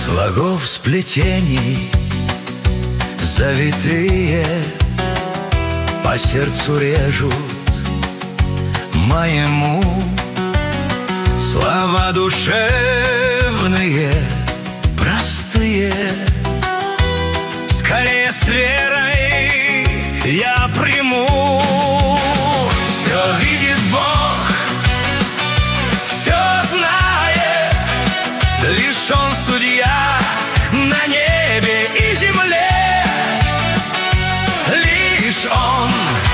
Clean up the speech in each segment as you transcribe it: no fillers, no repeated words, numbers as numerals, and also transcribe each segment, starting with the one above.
слогов сплетений завитые по сердцу режут моему. Слова душевные, простые, скорее с верой я приму. Все видит Бог, все знает, лишь Он судья на небе и земле. Лишь Он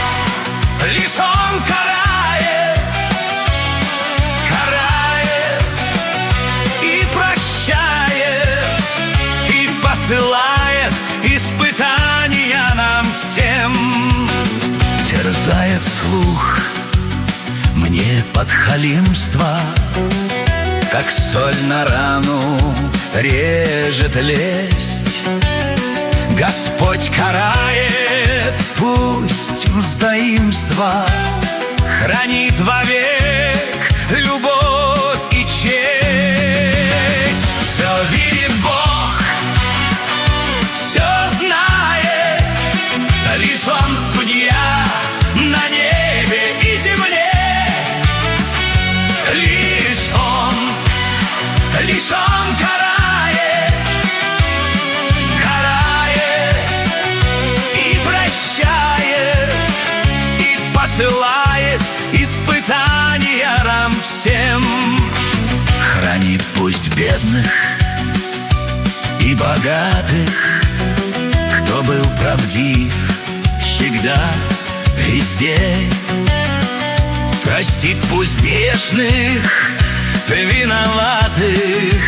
карает, и прощает, и посылает испытания нам всем. Терзает слух мне подхалимство, как соль на рану режет лесть. Господь карает, пусть вздоимство хранит вовек любовь и честь. Все видит Бог, все знает, лишь Он судья на небе и земле. Лишь Он карает и прощает, и посылает испытания нам всем. Хранит пусть бедных и богатых, кто был правдив всегда, везде. Простит пусть грешных, виноватых,